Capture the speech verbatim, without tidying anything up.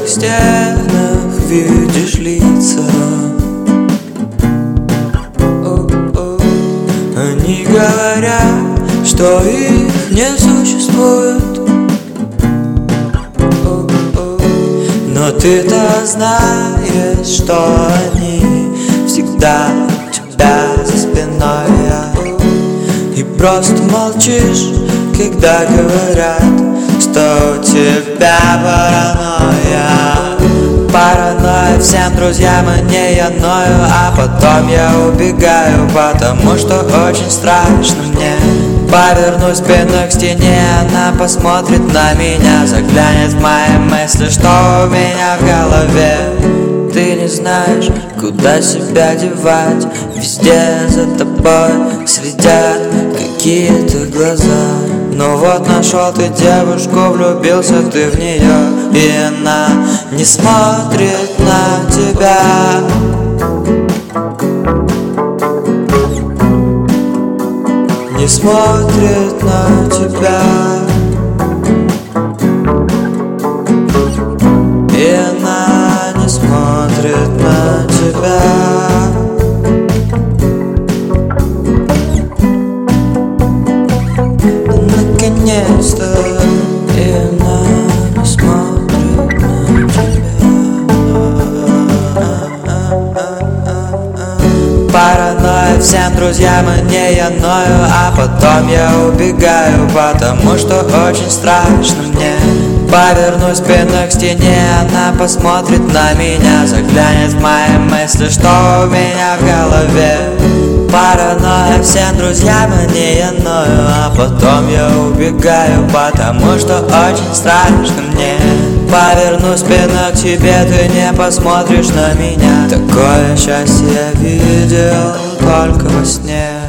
стенах видишь лица. О-о. Они говорят, что их не существует. О-о. Но ты-то знаешь, что они всегда у тебя за спиной. И просто молчишь, когда говорят, что у тебя паранойя. Паранойя всем друзьям, и не я ною. А потом я убегаю, потому что очень страшно мне. Поверну спину к стене, она посмотрит на меня, заглянет в мои мысли, что у меня в голове. Ты не знаешь, куда себя девать. Везде за тобой следят какие-то глаза. Ну вот нашел ты девушку, влюбился ты в нее, и она не смотрит на тебя. Не смотрит на тебя. И она не смотрит на тебя. Наконец-то. И она не смотрит на тебя. Паранойя всем друзьям, и не я ною. А потом я убегаю, потому что очень страшно мне. Поверну спину к стене, она посмотрит на меня, заглянет в мои мысли, что у меня в голове. Паранойя всем друзьям, и не я ною. А потом я убегаю, потому что очень страшно мне. Поверну спину к тебе, ты не посмотришь на меня. Такое счастье я видел только во сне.